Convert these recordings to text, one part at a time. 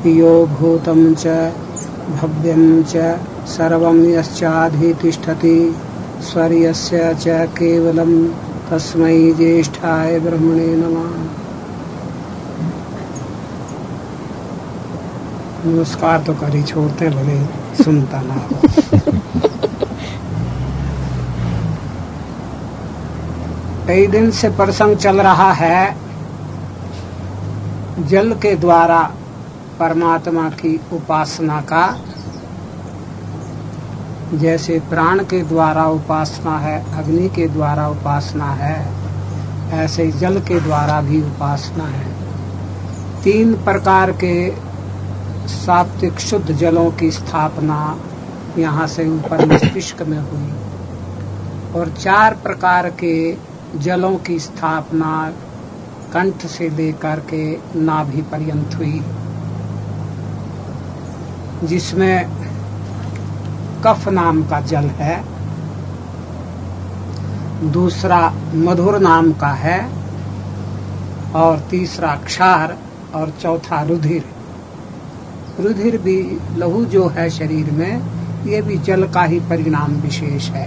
यो भूतं च भव्यं च सर्वं यश्चाधितिष्ठति स्वर्यस्य च केवलं तस्मै ज्येष्ठाय ब्रह्मणे नमः। नमस्कार तो कर ही छोड़ते भले सुनता ना हो। कई दिन से प्रसंग चल रहा है जल के द्वारा परमात्मा की उपासना का। जैसे प्राण के द्वारा उपासना है, अग्नि के द्वारा उपासना है, ऐसे जल के द्वारा भी उपासना है। 3 प्रकार के सात्विक शुद्ध जलों की स्थापना यहाँ से ऊपर मस्तिष्क में हुई और 4 प्रकार के जलों की स्थापना कंठ से लेकर के नाभि पर्यंत हुई, जिसमें कफ नाम का जल है, दूसरा मधुर नाम का है और तीसरा क्षार और चौथा रुधिर। रुधिर भी लहू जो है शरीर में, ये भी जल का ही परिणाम विशेष है,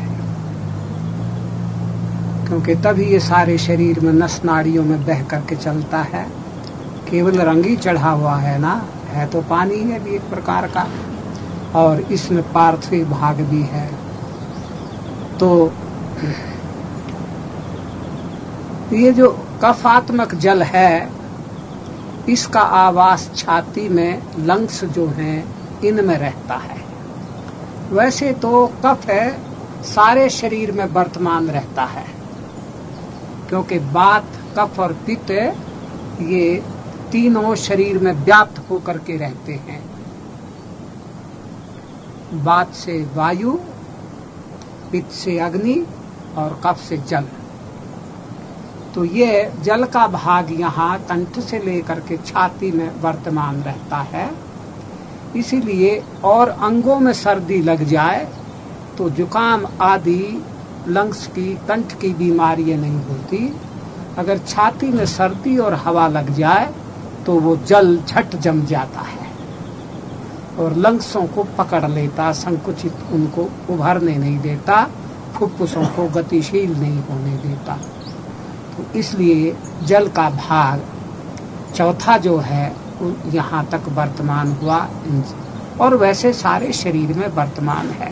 क्योंकि तभी ये सारे शरीर में नस नाड़ियों में बह करके चलता है। केवल रंग ही चढ़ा हुआ है ना, है तो पानी है भी एक प्रकार का, और इसमें पार्थिव भाग भी है। तो ये जो कफात्मक जल है, इसका आवास छाती में लंग्स जो हैं इनमें रहता है। वैसे तो कफ है सारे शरीर में वर्तमान रहता है, क्योंकि वात, कफ और पित्त ये तीनों शरीर में व्याप्त होकर के रहते हैं। वात से वायु, पित्त से अग्नि और कफ से जल। तो ये जल का भाग यहाँ कंठ से लेकर के छाती में वर्तमान रहता है। इसीलिए और अंगों में सर्दी लग जाए तो जुकाम आदि लंग्स की, कंठ की बीमारियां नहीं होती। अगर छाती में सर्दी और हवा लग जाए तो वो जल झट जम जाता है और लंग्सों को पकड़ लेता, संकुचित उनको उभरने नहीं देता, फुफ्फुसों को गतिशील नहीं होने देता। तो इसलिए जल का भाग चौथा जो है यहाँ तक वर्तमान हुआ, और वैसे सारे शरीर में वर्तमान है।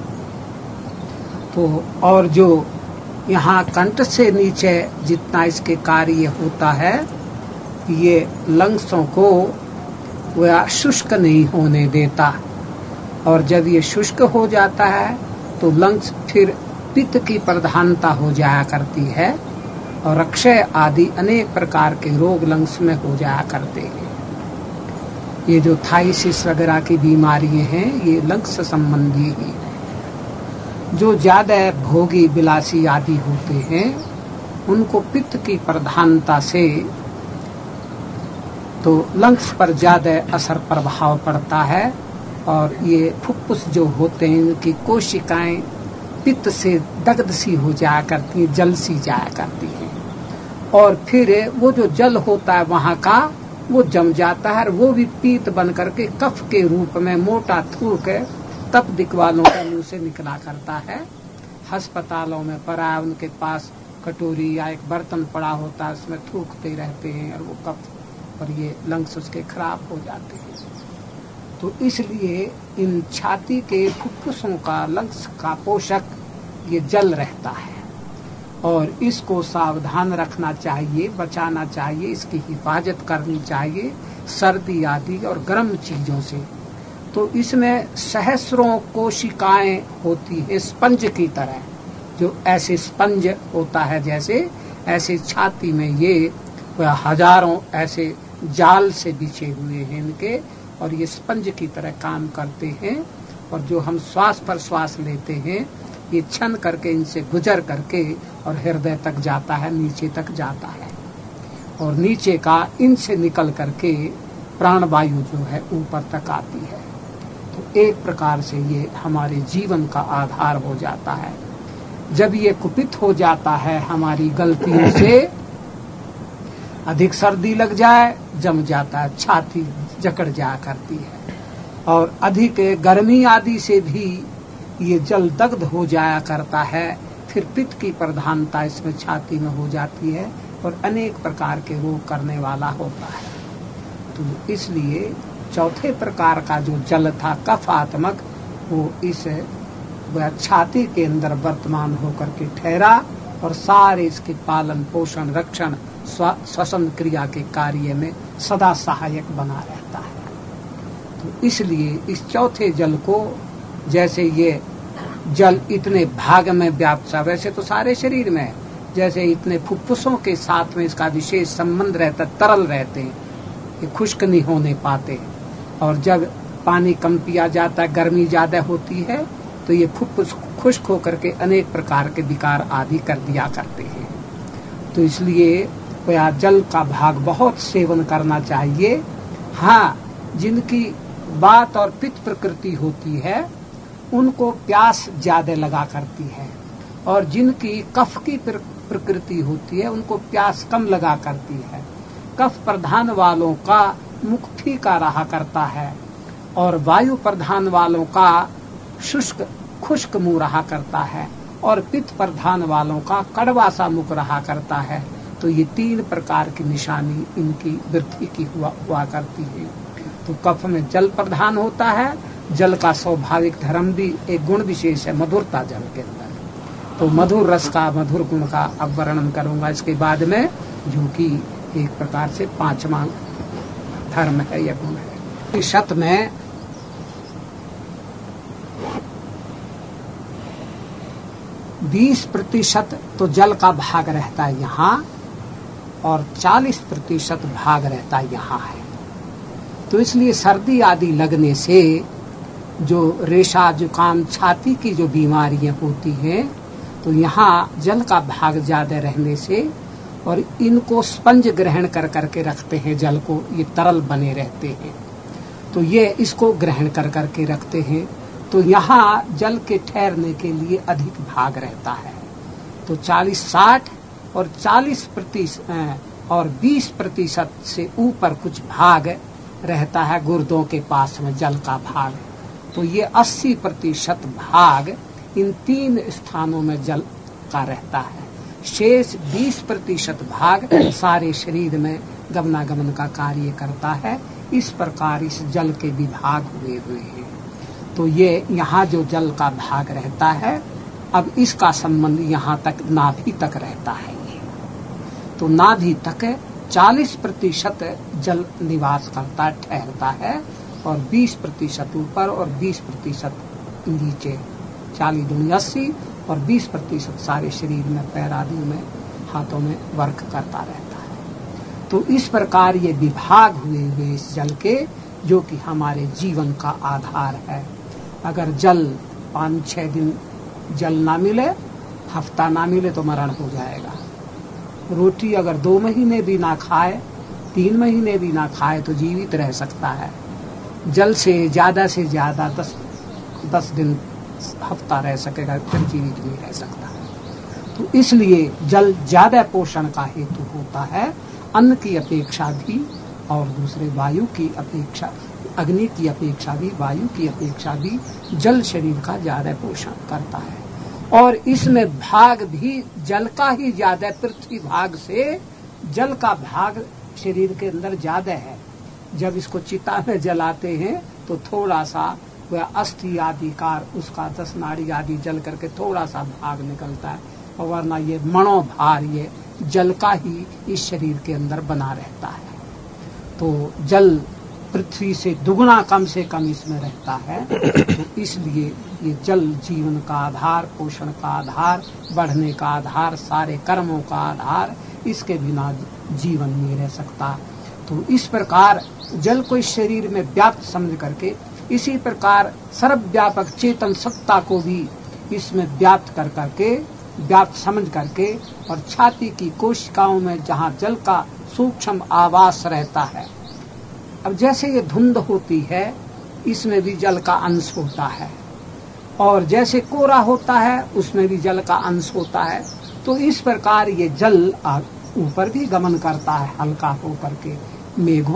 तो और जो यहाँ कंठ से नीचे जितना इसके कार्य होता है, ये लंग्सों को वह शुष्क नहीं होने देता, और जब ये शुष्क हो जाता है तो लंग्स फिर पित्त की प्रधानता हो जाया करती है और अक्षय आदि अनेक प्रकार के रोग लंग्स में हो जाया करते हैं। ये जो थाइसिस वगैरह की बीमारियां हैं, ये लंग्स संबंधी ही है। जो ज्यादा भोगी विलासी आदि होते हैं, उनको पित्त की प्रधानता से तो लंग्स पर ज्यादा असर प्रभाव पड़ता है, और ये फुफ्फुस जो होते हैं, इनकी कोशिकाएं पित्त से दग्ध सी हो जाया करती है, जल सी जाया करती है, और फिर वो जो जल होता है वहाँ का वो जम जाता है, और वो भी पीत बन करके कफ के रूप में मोटा थूक तप दिक वालों के मुंह से निकला करता है। अस्पतालों में पड़ा, उनके पास कटोरी या एक बर्तन पड़ा होता है, उसमें थूकते रहते हैं और वो कफ और ये लंग्स उसके खराब हो जाते हैं। तो इसलिए इन छाती के फुफ्फुसों का, लंग्स का पोषक ये जल रहता है, और इसको सावधान रखना चाहिए, बचाना चाहिए, इसकी हिफाजत करनी चाहिए सर्दी आदि और गर्म चीजों से। तो इसमें सहस्रों कोशिकाएं होती है स्पंज की तरह, जो ऐसे स्पंज होता है जैसे, ऐसे छाती में ये हजारों ऐसे जाल से बिछे हुए हैं इनके, और ये स्पंज की तरह काम करते हैं, और जो हम श्वास पर श्वास लेते हैं ये छन करके इनसे गुजर करके और हृदय तक जाता है, नीचे तक जाता है, और नीचे का इनसे निकल करके प्राणवायु जो है ऊपर तक आती है। तो एक प्रकार से ये हमारे जीवन का आधार हो जाता है। जब ये कुपित हो जाता है हमारी गलतियों से, अधिक सर्दी लग जाए, जम जाता है छाती जकड़ जा करती है। और अधिक गर्मी आदि से भी ये जल दग्ध हो जाया करता है। फिर पित्त की प्रधानता इसमें छाती में हो जाती है और अनेक प्रकार के रोग करने वाला होता है। तो इसलिए चौथे प्रकार का जो जल था कफात्मक, वो इस छाती के अंदर वर्तमान होकर के ठहरा और सारे इसके पालन पोषण रक्षण श्वसन क्रिया के कार्य में सदा सहायक बना रहता है। तो इसलिए इस चौथे जल को, जैसे ये जल इतने भाग में व्याप्त था, वैसे तो सारे शरीर में, जैसे इतने फुफ्फुसों के साथ में इसका विशेष संबंध रहता, तरल रहते हैं, ये खुश्क नहीं होने पाते। और जब पानी कम पिया जाता है, गर्मी ज्यादा होती है, तो ये फुफ्फुस खुश्क होकर के अनेक प्रकार के विकार आदि कर दिया करते हैं। तो इसलिए वह जल का भाग बहुत सेवन करना चाहिए। हाँ, जिनकी वात और पित्त प्रकृति होती है उनको प्यास ज्यादा लगा करती है, और जिनकी कफ की प्रकृति होती है उनको प्यास कम लगा करती है। कफ प्रधान वालों का मुख फीका रहा करता है और वायु प्रधान वालों का शुष्क खुश्क मुंह रहा करता है, और पित्त प्रधान वालों का कड़वा सा मुख रहा करता है। तो ये तीन प्रकार की निशानी इनकी वृद्धि की हुआ करती है। तो कफ में जल प्रधान होता है। जल का स्वाभाविक धर्म भी एक गुण विशेष है, मधुरता जल के अंदर। तो मधुर रस का, मधुर गुण का अब वर्णन करूंगा इसके बाद में, जो कि एक प्रकार से पांचवा धर्म है या गुण है। शत में 20% तो जल का भाग रहता है यहाँ, और 40% भाग रहता है यहाँ है। तो इसलिए सर्दी आदि लगने से जो रेशा जुकाम छाती की जो बीमारियां होती हैं, तो यहाँ जल का भाग ज्यादा रहने से, और इनको स्पंज ग्रहण कर करके रखते हैं जल को, ये तरल बने रहते हैं, तो ये इसको ग्रहण कर करके रखते हैं। तो यहाँ जल के ठहरने के लिए अधिक भाग रहता है। तो 40-60 और 40% और 20% से ऊपर कुछ भाग रहता है गुर्दों के पास में जल का भाग। तो ये 80% भाग इन तीन स्थानों में जल का रहता है। शेष 20% भाग सारे शरीर में गमनागमन का कार्य करता है। इस प्रकार इस जल के विभाग हुए हैं। तो ये यहाँ जो जल का भाग रहता है, अब इसका संबंध यहाँ तक नाभि तक रहता है। तो नाभि तक 40% जल निवास करता ठहरता है, और 20% ऊपर और 20% नीचे, 40-80 और 20% सारे शरीर में, पैर आदि में, हाथों में वर्क करता रहता है। तो इस प्रकार ये विभाग हुए इस जल के, जो कि हमारे जीवन का आधार है। अगर जल 5-6 दिन जल ना मिले, हफ्ता ना मिले, तो मरण हो जाएगा। रोटी अगर 2 महीने भी ना खाए, 3 महीने भी ना खाए, तो जीवित रह सकता है। जल से ज्यादा 10 दिन, हफ्ता रह सकेगा, फिर जीवित नहीं रह सकता। तो इसलिए जल ज्यादा पोषण का हेतु होता है, अन्न की अपेक्षा भी, और दूसरे वायु की अपेक्षा, अग्नि की अपेक्षा भी, वायु की अपेक्षा भी जल शरीर का ज्यादा पोषण करता है। और इसमें भाग भी जल का ही ज्यादा, पृथ्वी भाग से जल का भाग शरीर के अंदर ज्यादा है। जब इसको चिता में जलाते हैं तो थोड़ा सा वह अस्थि आदि कार, उसका 10 नाड़ी आदि जल करके थोड़ा सा भाग निकलता है, और वरना ये मनोभार ये जल का ही इस शरीर के अंदर बना रहता है। तो जल पृथ्वी से दुगुना कम से कम इसमें रहता है। तो इसलिए ये जल जीवन का आधार, पोषण का आधार, बढ़ने का आधार, सारे कर्मों का आधार, इसके बिना जीवन नहीं रह सकता। तो इस प्रकार जल को इस शरीर में व्याप्त समझ करके, इसी प्रकार सर्वव्यापक चेतन सत्ता को भी इसमें व्याप्त कर करके, व्याप्त समझ करके, और छाती की कोशिकाओं में जहाँ जल का सूक्ष्म आवास रहता है। अब जैसे ये धुंध होती है, इसमें भी जल का अंश होता है, और जैसे कोहरा होता है उसमें भी जल का अंश होता है। तो इस प्रकार ये जल ऊपर भी गमन करता है, हल्का होकर के मेघों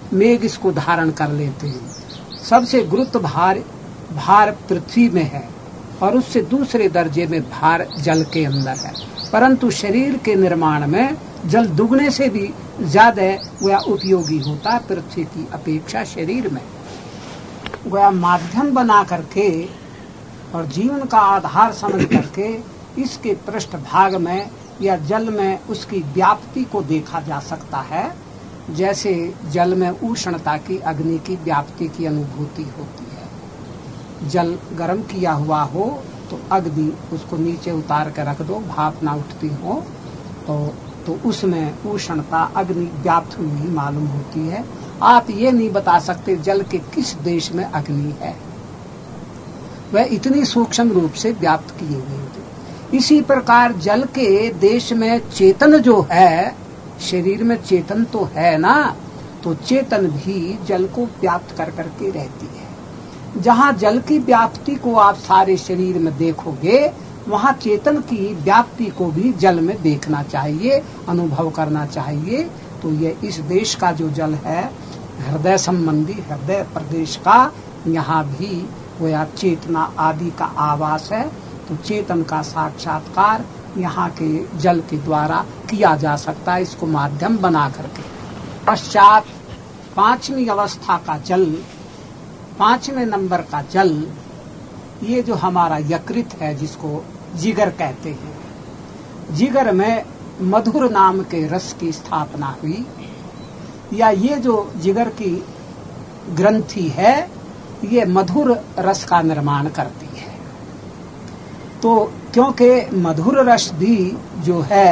मेघ इसको धारण कर लेते हैं। सबसे गुरुत्व भार पृथ्वी में है और उससे दूसरे दर्जे में भार जल के अंदर है, परंतु शरीर के निर्माण में जल दुगने से भी ज्यादा वह उपयोगी होता है पृथ्वी की अपेक्षा शरीर में। वह माध्यम बना करके और जीवन का आधार समझ करके इसके पृष्ठ भाग में या जल में उसकी व्याप्ति को देखा जा सकता है। जैसे जल में उष्णता की, अग्नि की व्याप्ति की अनुभूति होती है। जल गर्म किया हुआ हो तो अग्नि उसको नीचे उतार कर रख दो, भाप ना उठती हो तो उसमें उष्णता अग्नि व्याप्त हुई मालूम होती है। आप ये नहीं बता सकते जल के किस देश में अग्नि है, वह इतनी सूक्ष्म रूप से व्याप्त किए हुए होते। इसी प्रकार जल के देश में चेतन जो है, शरीर में चेतन तो है ना, तो चेतन भी जल को व्याप्त कर करके रहती है। जहाँ जल की व्याप्ति को आप सारे शरीर में देखोगे, वहाँ चेतन की व्याप्ति को भी जल में देखना चाहिए, अनुभव करना चाहिए। तो ये इस देश का जो जल है हृदय संबंधी, हृदय प्रदेश का, यहाँ भी वह चेतना आदि का आवास है। तो चेतन का साक्षात्कार यहाँ के जल के द्वारा किया जा सकता है, इसको माध्यम बना करके। पश्चात पांचवी अवस्था का जल, पांचवें नंबर का जल, ये जो हमारा यकृत है जिसको जिगर कहते हैं, जिगर में मधुर नाम के रस की स्थापना हुई, या ये जो जिगर की ग्रंथि है ये मधुर रस का निर्माण करती है। तो क्योंकि मधुर रस भी जो है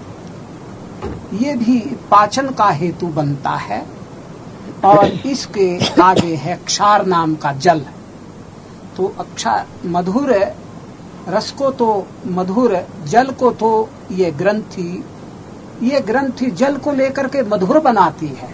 ये भी पाचन का हेतु बनता है, और इसके आगे है क्षार नाम का जल। तो मधुर रस को तो, मधुर जल को तो ये ग्रंथि जल को लेकर के मधुर बनाती है।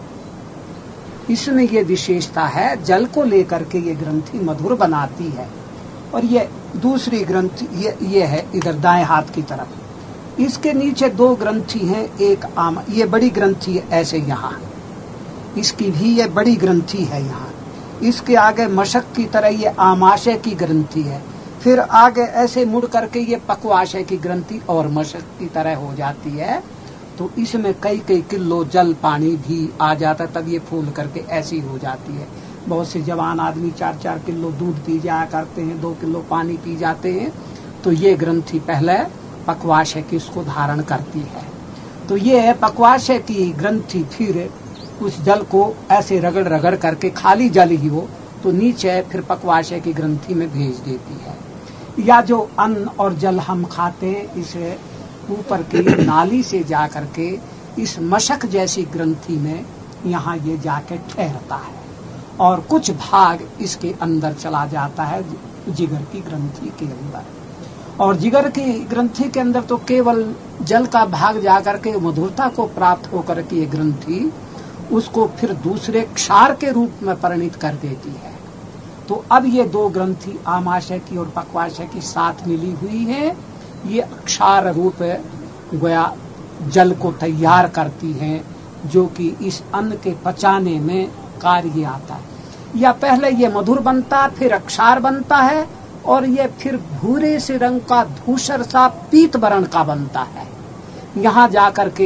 इसमें ये विशेषता है, जल को लेकर के ये ग्रंथि मधुर बनाती है। और ये दूसरी ग्रंथि ये है इधर दाएं हाथ की तरफ, इसके नीचे दो ग्रंथि हैं, एक ये बड़ी ग्रंथि है ऐसे यहाँ, इसकी भी ये बड़ी ग्रंथि है यहाँ। इसके आगे मशक की तरह ये आमाशय की ग्रंथि है, फिर आगे ऐसे मुड़ करके ये पक्वाशय की ग्रंथि और मशक की तरह हो जाती है। तो इसमें कई किलो जल पानी भी आ जाता है, तब ये फूल करके ऐसी हो जाती है। बहुत से जवान आदमी 4-4 किलो दूध पी जाया करते हैं, 2 किलो पानी पी जाते हैं। तो ये ग्रंथि पहले पक्वाशय की उसको धारण करती है। तो ये पक्वाशय की ग्रंथि फिर उस जल को ऐसे रगड़ करके, खाली जल ही हो तो नीचे फिर पक्वाशय की ग्रंथि में भेज देती है। या जो अन्न और जल हम खाते हैं, इसे ऊपर की नाली से जा करके इस मशक जैसी ग्रंथि में यहाँ ये जाके ठहरता है, और कुछ भाग इसके अंदर चला जाता है जिगर की ग्रंथि के अंदर। और जिगर की ग्रंथि के अंदर तो केवल जल का भाग जाकर के मधुरता को प्राप्त होकर के ये ग्रंथि उसको फिर दूसरे क्षार के रूप में परिणित कर देती है। तो अब ये दो ग्रंथि आमाशय की और पक्वाशय की साथ मिली हुई है, ये क्षार रूप गोया जल को तैयार करती हैं, जो कि इस अन्न के पचाने में कार्य आता है। या पहले ये मधुर बनता, फिर क्षार बनता है, और ये फिर भूरे से रंग का धूसर सा पीत वर्ण का बनता है। यहाँ जाकर के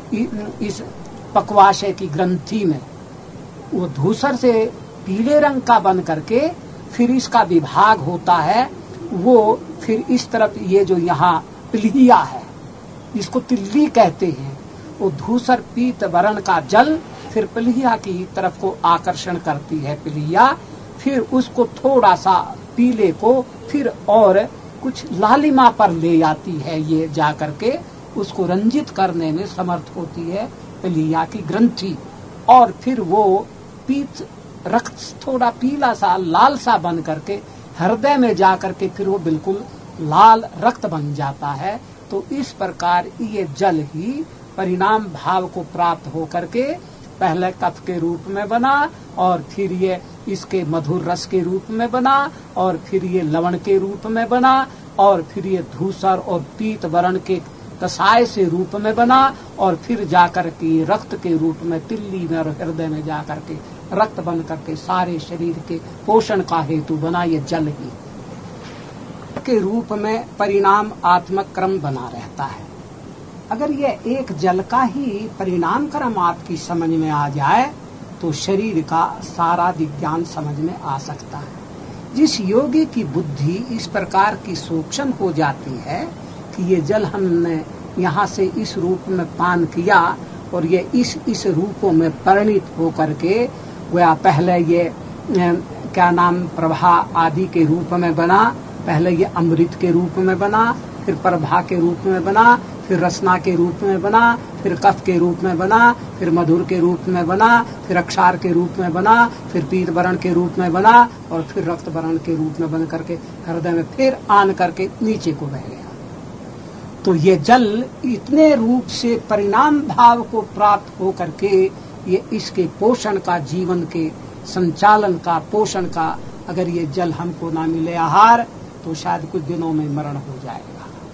इस पक्वाशय की ग्रंथि में वो धूसर से पीले रंग का बन करके फिर इसका विभाग होता है। वो फिर इस तरफ ये जो यहाँ पिलिया है, इसको तिल्ली कहते हैं, वो धूसर पीत वर्ण का जल फिर पिलिया की तरफ को आकर्षण करती है पिलिया, फिर उसको थोड़ा सा पीले को फिर और कुछ लालिमा पर ले जाती है, ये जाकर के उसको रंजित करने में समर्थ होती है पिलिया की ग्रंथि। और फिर वो पीत रक्त थोड़ा पीला सा लाल सा बन करके हृदय में जाकर के फिर वो बिल्कुल लाल रक्त बन जाता है। तो इस प्रकार ये जल ही परिणाम भाव को प्राप्त हो करके पहले कफ के रूप में बना, और फिर ये इसके मधुर रस के रूप में बना, और फिर ये लवण के रूप में बना, और फिर ये धूसर और पीत वर्ण के कसाय से रूप में बना और फिर जाकर के रक्त के रूप में तिल्ली में और हृदय में जाकर के रक्त बन करके सारे शरीर के पोषण का हेतु बना। ये जल ही के रूप में परिणाम आत्मक क्रम बना रहता है। अगर ये एक जल का ही परिणाम क्रम आपकी समझ में आ जाए तो शरीर का सारा विज्ञान समझ में आ सकता है। जिस योगी की बुद्धि इस प्रकार की सूक्ष्म हो जाती है कि ये जल हमने यहाँ से इस रूप में पान किया और ये इस रूपों में परिणित होकर के वह पहले ये क्या नाम प्रभा आदि के रूप में बना, पहले ये अमृत के रूप में बना, फिर प्रभा के रूप में बना, फिर रसना के रूप में बना, फिर कफ के रूप में बना, फिर मधुर के रूप में बना, फिर अक्षार के रूप में बना, फिर पीत वर्ण के रूप में बना और फिर रक्त वर्ण के रूप में बन करके हृदय में फिर आन करके नीचे को बह गया। तो ये जल इतने रूप से परिणाम भाव को प्राप्त हो करके ये इसके पोषण का, जीवन के संचालन का, पोषण का, अगर ये जल हमको ना मिले आहार तो शायद कुछ दिनों में मरण हो जाएगा।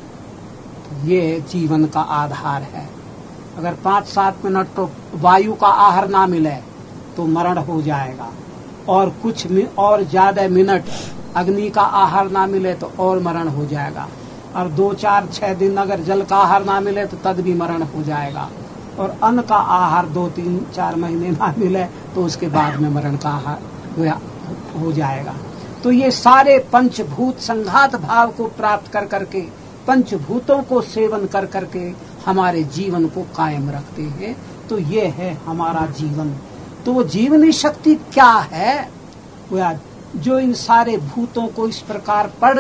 ये जीवन का आधार है। अगर 5-7 मिनट तो वायु का आहार ना मिले तो मरण हो जाएगा और कुछ और ज्यादा मिनट अग्नि का आहार ना मिले तो और मरण हो जाएगा और 2-4-6 दिन अगर जल का आहार ना मिले तो तद भी मरण हो जाएगा और अन्न का आहार 2-3-4 महीने ना मिले तो उसके बाद में मरण का आहार हो जाएगा। तो ये सारे पंचभूत संघात भाव को प्राप्त कर करके, पंचभूतों को सेवन कर करके हमारे जीवन को कायम रखते हैं। तो ये है हमारा जीवन। तो वो जीवनी शक्ति क्या है? वह जो इन सारे भूतों को इस प्रकार पढ़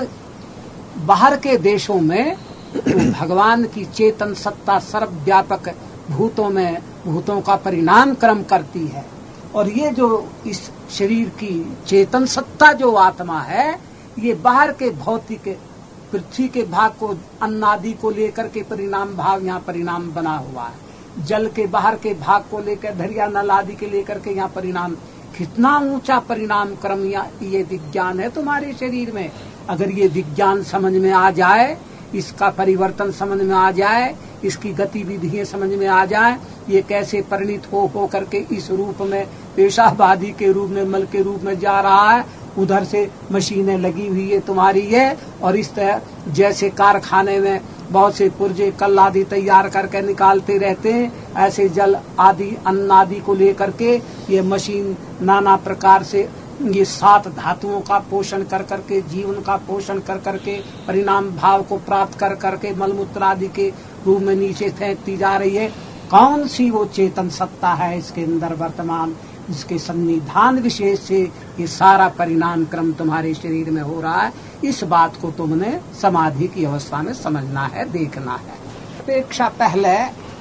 बाहर के देशों में तो भगवान की चेतन सत्ता सर्वव्यापक भूतों में भूतों का परिणाम क्रम करती है और ये जो इस शरीर की चेतन सत्ता जो आत्मा है ये बाहर के भौतिक पृथ्वी के भाग को अन्न आदि को लेकर के परिणाम भाव यहाँ परिणाम बना हुआ है। जल के बाहर के भाग को लेकर धरिया नल आदि के लेकर के यहाँ परिणाम, कितना ऊंचा परिणाम क्रम ये विज्ञान है तुम्हारे शरीर में। अगर ये विज्ञान समझ में आ जाए, इसका परिवर्तन समझ में आ जाए, इसकी गतिविधियां समझ में आ जाए, ये कैसे परिणित हो करके इस रूप में पेशाब आदि के रूप में मल के रूप में जा रहा है, उधर से मशीनें लगी हुई है तुम्हारी है और इस तरह जैसे कारखाने में बहुत से पुर्जे कल आदि तैयार करके निकालते रहते हैं, ऐसे जल आदि अन्न आदि को लेकर के ये मशीन नाना प्रकार से ये 7 धातुओं का पोषण कर करके, जीवन का पोषण कर करके, परिणाम भाव को प्राप्त कर करके मलमूत्र आदि के रूप में नीचे फेंकती जा रही है। कौन सी वो चेतन सत्ता है इसके अंदर वर्तमान, इसके संविधान विशेष से ये सारा परिणाम क्रम तुम्हारे शरीर में हो रहा है। इस बात को तुमने समाधि की अवस्था में समझना है, देखना है। अपेक्षा पहले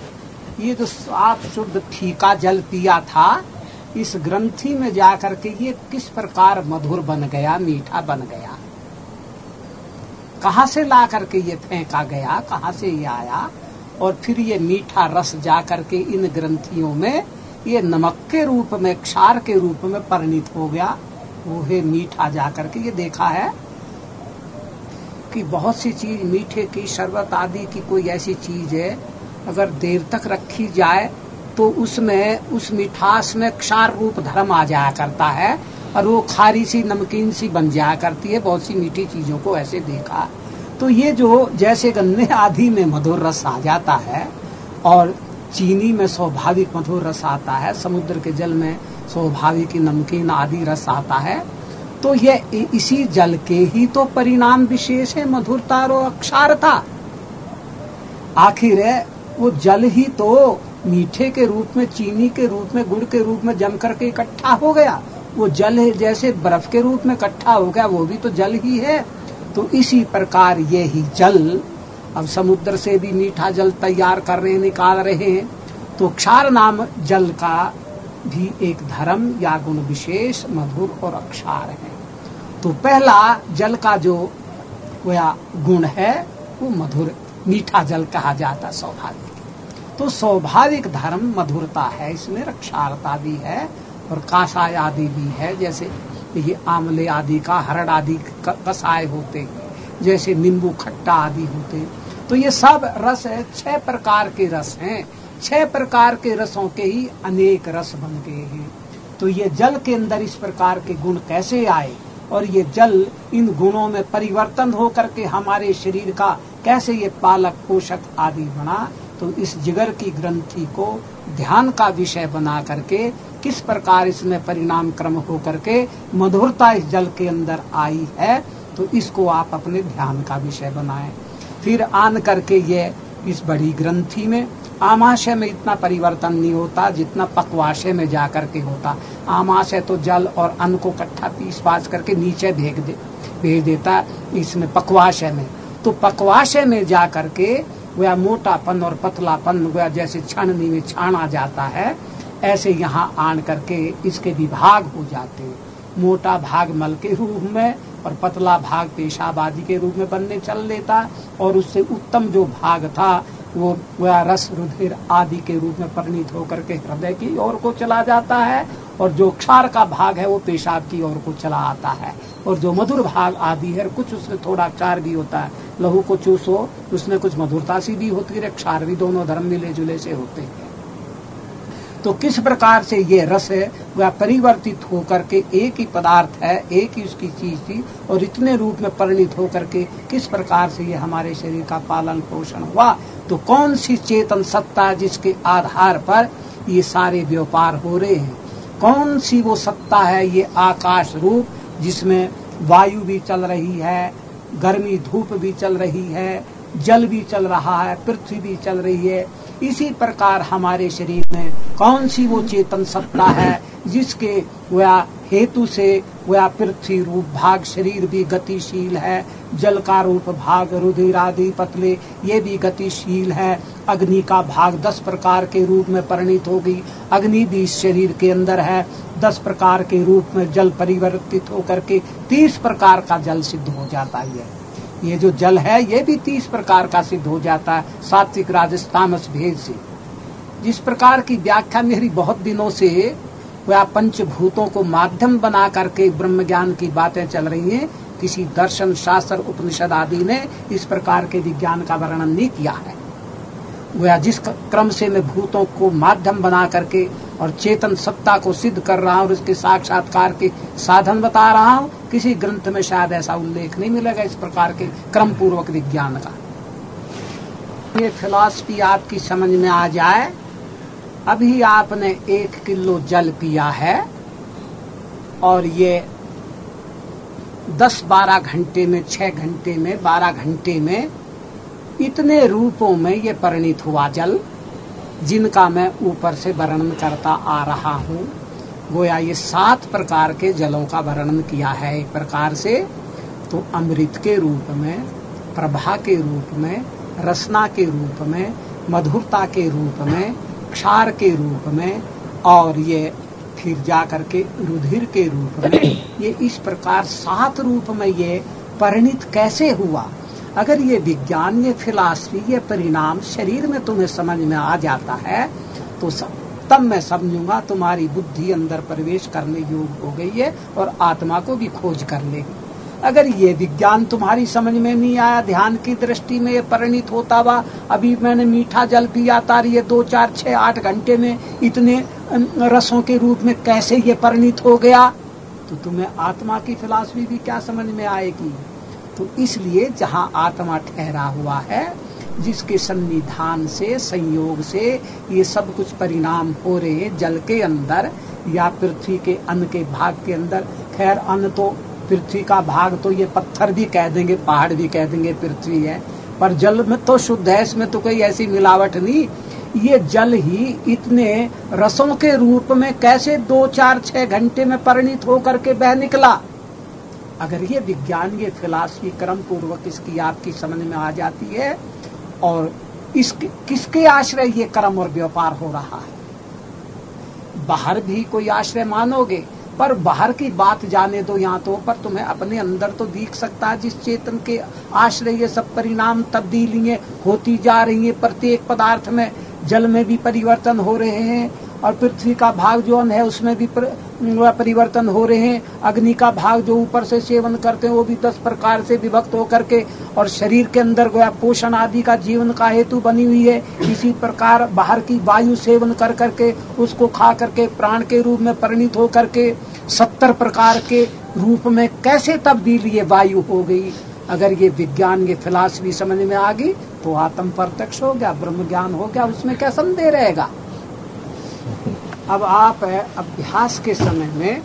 ये जो आप शुद्ध फीका जल पिया था, इस ग्रंथि में जाकर के ये किस प्रकार मधुर बन गया, मीठा बन गया, कहाँ से ला करके ये फेंका गया, कहाँ से ये आया और फिर ये मीठा रस जाकर के इन ग्रंथियों में ये नमक के रूप में, क्षार के रूप में परिणित हो गया। वो है मीठा जाकर के। ये देखा है कि बहुत सी चीज मीठे की, शरबत आदि की कोई ऐसी चीज है अगर देर तक रखी जाए तो उसमें, उस मिठास में क्षार रूप धर्म आ जाया करता है और वो खारी सी नमकीन सी बन जाया करती है। बहुत सी मीठी चीजों को ऐसे देखा। तो ये जो जैसे गन्ने आदि में मधुर रस आ जाता है और चीनी में स्वाभाविक मधुर रस आता है, समुद्र के जल में स्वाभाविक नमकीन आदि रस आता है, तो ये इसी जल के ही तो परिणाम विशेष है मधुरता और अक्षारता। आखिर वो जल ही तो मीठे के रूप में, चीनी के रूप में, गुड़ के रूप में जम करके इकट्ठा हो गया। वो जल है जैसे बर्फ के रूप में इकट्ठा हो गया, वो भी तो जल ही है। तो इसी प्रकार ये ही जल अब समुद्र से भी मीठा जल तैयार कर रहे हैं, निकाल रहे हैं। तो क्षार नाम जल का भी एक धर्म या गुण विशेष मधुर और अक्षार है। तो पहला जल का जो वह गुण है वो मधुर मीठा जल कहा जाता स्वाभाविक। तो स्वाभाविक धर्म मधुरता है, इसमें रक्षारता भी है और कासाय आदि भी है। जैसे ये आंवले आदि का, हरड़ आदि कसाय होते, जैसे नींबू खट्टा आदि होते। तो ये सब रस है, 6 प्रकार के रस हैं। 6 प्रकार के रसों के ही अनेक रस बन गए हैं। तो ये जल के अंदर इस प्रकार के गुण कैसे आए और ये जल इन गुणों में परिवर्तन हो करके हमारे शरीर का कैसे ये पालक पोषक आदि बना, तो इस जिगर की ग्रंथि को ध्यान का विषय बना करके किस प्रकार इसमें परिणाम क्रम हो करके मधुरता इस जल के अंदर आई है, तो इसको आप अपने ध्यान का विषय बनाएं। फिर आन करके ये इस बड़ी ग्रंथि में आमाशय में इतना परिवर्तन नहीं होता जितना पक्वाशय में जा करके होता। आमाशय तो जल और अन्न को इकट्ठा पीस पास करके नीचे भेज देता, इसमें पक्वाशय में तो पक्वाशय में जा करके वह मोटापन और पतलापन वह जैसे छाननी में छाना जाता है, ऐसे यहाँ आन करके इसके विभाग हो जाते हैं। मोटा भाग मल के रूप में और पतला भाग पेशाब आदि के रूप में बनने चल लेता, और उससे उत्तम जो भाग था वो वह रस रुधिर आदि के रूप में परिणित होकर के हृदय की ओर को चला जाता है, और जो क्षार का भाग है वो पेशाब की ओर को चला आता है, और जो मधुर भाग आदि है कुछ उसमें थोड़ा क्षार भी होता है। लहू को चूसो उसमें कुछ मधुरता सी भी होती है, क्षार भी, दोनों धर्म मिले जुले से होते हैं। तो किस प्रकार से ये रस है वह परिवर्तित होकर के एक ही पदार्थ है, एक ही उसकी चीज थी, और इतने रूप में परिणित होकर के किस प्रकार से ये हमारे शरीर का पालन पोषण हुआ। तो कौन सी चेतन सत्ता जिसके आधार पर ये सारे व्यापार हो रहे हैं, कौन सी वो सत्ता है, ये आकाश रूप जिसमें वायु भी चल रही है, गर्मी धूप भी चल रही है, जल भी चल रहा है, पृथ्वी भी चल रही है। इसी प्रकार हमारे शरीर में कौन सी वो चेतन सत्ता है जिसके वह हेतु से वह पृथ्वी रूप भाग शरीर भी गतिशील है, जल का रूप भाग रुधिर आदि पतले ये भी गतिशील है, अग्नि का भाग 10 प्रकार के रूप में परिणित होगी, अग्नि भी इस शरीर के अंदर है, 10 प्रकार के रूप में जल परिवर्तित होकर के 30 प्रकार का जल सिद्ध हो जाता है। ये जो जल है ये भी 30 प्रकार का सिद्ध हो जाता है, सात्विक राजस तामस भेद से। जिस प्रकार की व्याख्या मेरी बहुत दिनों से वह पंचभूतों को माध्यम बना करके ब्रह्म ज्ञान की बातें चल रही हैं, किसी दर्शन शास्त्र उपनिषद आदि ने इस प्रकार के विज्ञान का वर्णन नहीं किया है। वह जिस क्रम से मैं भूतों को माध्यम बना करके और चेतन सत्ता को सिद्ध कर रहा हूँ और उसके साक्षात्कार के साधन बता रहा हूँ, किसी ग्रंथ में शायद ऐसा उल्लेख नहीं मिलेगा इस प्रकार के क्रम पूर्वक विज्ञान का। ये फिलॉसफी आपकी समझ में आ जाए। अभी आपने 1 किलो जल पिया है और ये 10-12 घंटे में, 6 घंटे में, 12 घंटे में इतने रूपों में ये परिणित हुआ जल, जिनका मैं ऊपर से वर्णन करता आ रहा हूँ। गोया ये 7 प्रकार के जलों का वर्णन किया है एक प्रकार से। तो अमृत के रूप में, प्रभा के रूप में, रसना के रूप में, मधुरता के रूप में, क्षार के रूप में, और ये फिर जा करके रुधिर के रूप में, ये इस प्रकार 7 रूप में ये परिणित कैसे हुआ। अगर ये विज्ञान, ये फिलॉसफी, ये परिणाम शरीर में तुम्हें समझ में आ जाता है तो तब मैं समझूंगा तुम्हारी बुद्धि अंदर प्रवेश करने योग्य हो गई है और आत्मा को भी खोज कर लेगी। अगर ये विज्ञान तुम्हारी समझ में नहीं आया, ध्यान की दृष्टि में ये परिणित होता हुआ, अभी मैंने मीठा जल पिया था, ये 2, 4, 6, 8 घंटे में इतने रसों के रूप में कैसे ये परिणित हो गया, तो तुम्हें आत्मा की फिलॉसफी भी क्या समझ में आएगी। तो इसलिए जहाँ आत्मा ठहरा हुआ है, जिसके सन्निधान से, संयोग से ये सब कुछ परिणाम हो रहे हैं जल के अंदर या पृथ्वी के अन्न के भाग के अंदर। खैर अन्न तो पृथ्वी का भाग तो ये पत्थर भी कह देंगे, पहाड़ भी कह देंगे पृथ्वी है, पर जल में तो शुद्ध है, इसमें तो कोई ऐसी मिलावट नहीं। ये जल ही इतने रसों के रूप में कैसे 2, 4, 6 घंटे में परिणित होकर के बह निकला। अगर ये विज्ञान, ये फिलॉसफी क्रम पूर्वक इसकी आपकी समझ में आ जाती है, और किसके आश्रय ये कर्म और व्यापार हो रहा है। बाहर भी कोई आश्रय मानोगे, पर बाहर की बात जाने दो, यहाँ तो पर तुम्हें अपने अंदर तो दिख सकता है जिस चेतन के आश्रय ये सब परिणाम तब्दीलियां होती जा रही हैं। प्रत्येक पदार्थ में, जल में भी परिवर्तन हो रहे हैं और पृथ्वी का भाग जो है उसमें भी परिवर्तन हो रहे हैं। अग्नि का भाग जो ऊपर से सेवन करते हैं वो भी 10 प्रकार से विभक्त होकर के और शरीर के अंदर पोषण आदि का जीवन का हेतु बनी हुई है। इसी प्रकार बाहर की वायु सेवन कर करके उसको खा करके प्राण के रूप में परिणित हो करके 70 प्रकार के रूप में कैसे तब्दील ये वायु हो गई। अगर ये विज्ञान ये फिलॉसफी समझ में आ गई तो आत्म प्रत्यक्ष हो गया, ब्रह्म ज्ञान हो गया, उसमें क्या संदेह रहेगा। अब आप अभ्यास के समय में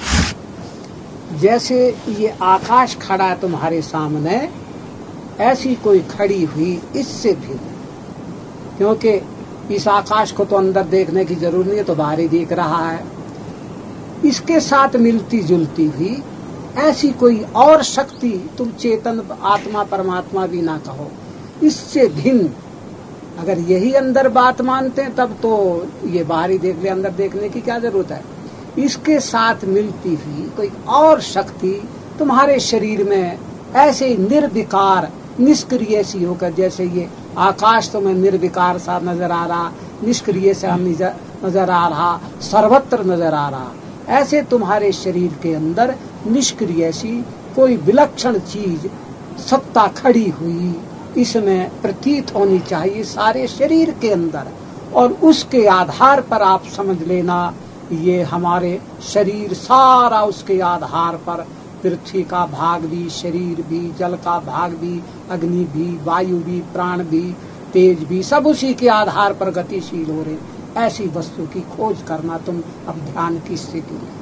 जैसे ये आकाश खड़ा है तुम्हारे सामने, ऐसी कोई खड़ी हुई इससे भी, क्योंकि इस आकाश को तो अंदर देखने की जरूरत नहीं है, तो बाहर ही दिख रहा है। इसके साथ मिलती जुलती हुई ऐसी कोई और शक्ति, तुम चेतन आत्मा परमात्मा भी ना कहो, इससे भिन्न अगर यही अंदर बात मानते हैं तब तो ये बाहरी देख ले, अंदर देखने की क्या जरूरत है। इसके साथ मिलती हुई कोई और शक्ति तुम्हारे शरीर में ऐसे निर्विकार निष्क्रिय सी होकर, जैसे ये आकाश तुम्हें निर्विकार सा नजर आ रहा, निष्क्रिय सा नजर आ रहा, सर्वत्र नजर आ रहा, ऐसे तुम्हारे शरीर के अंदर निष्क्रिय सी कोई विलक्षण चीज सत्ता खड़ी हुई इसमें प्रतीत होनी चाहिए सारे शरीर के अंदर। और उसके आधार पर आप समझ लेना ये हमारे शरीर सारा, उसके आधार पर पृथ्वी का भाग भी, शरीर भी, जल का भाग भी, अग्नि भी, वायु भी, प्राण भी, तेज भी, सब उसी के आधार पर गतिशील हो रहे। ऐसी वस्तु की खोज करना तुम अब ध्यान की स्थिति में।